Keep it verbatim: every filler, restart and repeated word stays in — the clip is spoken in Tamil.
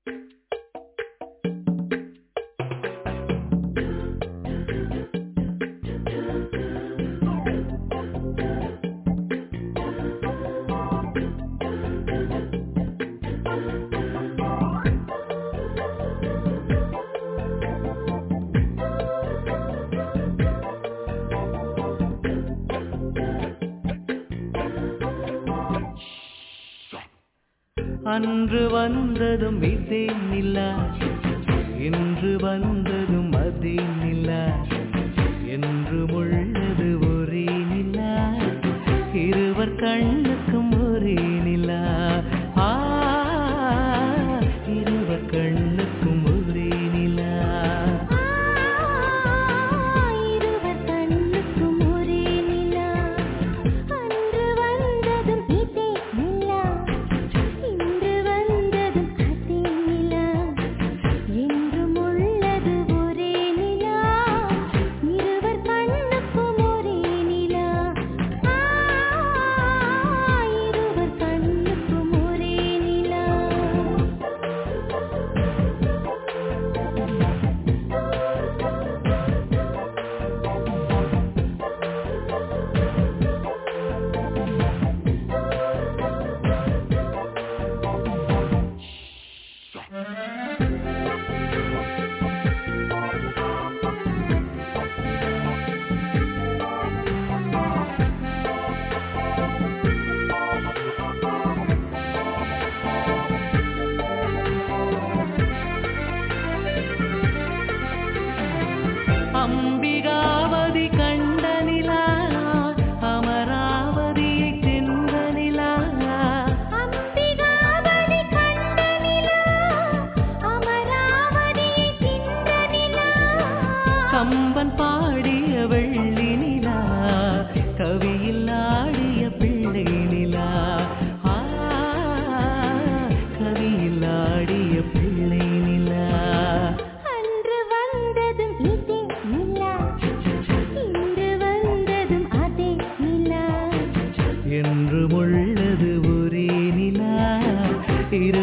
அன்று வந்ததும் இதே நிலா, இன்று வந்ததும் அதே நிலா, என்றும் உள்ளது ஒரே நிலா, இருவர் கண்ணுக்கும் ஒரே நிலா. ஆ, இருவர் கண்ணுக்கும் ஒரே நிலா. அம்பிகாவதி கண்ட நிலா, அமராவதியை சென்ற நிலா. அம்பிகாவதி கண்ட நிலா, அமராவதியை சென்ற நிலா. கம்பன் பாடிய வெள்ளி நிலா, கவியில் ஆடிய பிள்ளை நிலா. ஆ, கவியில் ஆடிய பிள்ளை நிலா. அன்று வந்ததும் இதே நிலா, இன்று வந்ததும் அதே நிலா, என்றும் உள்ளது ஒரே நிலா, இரு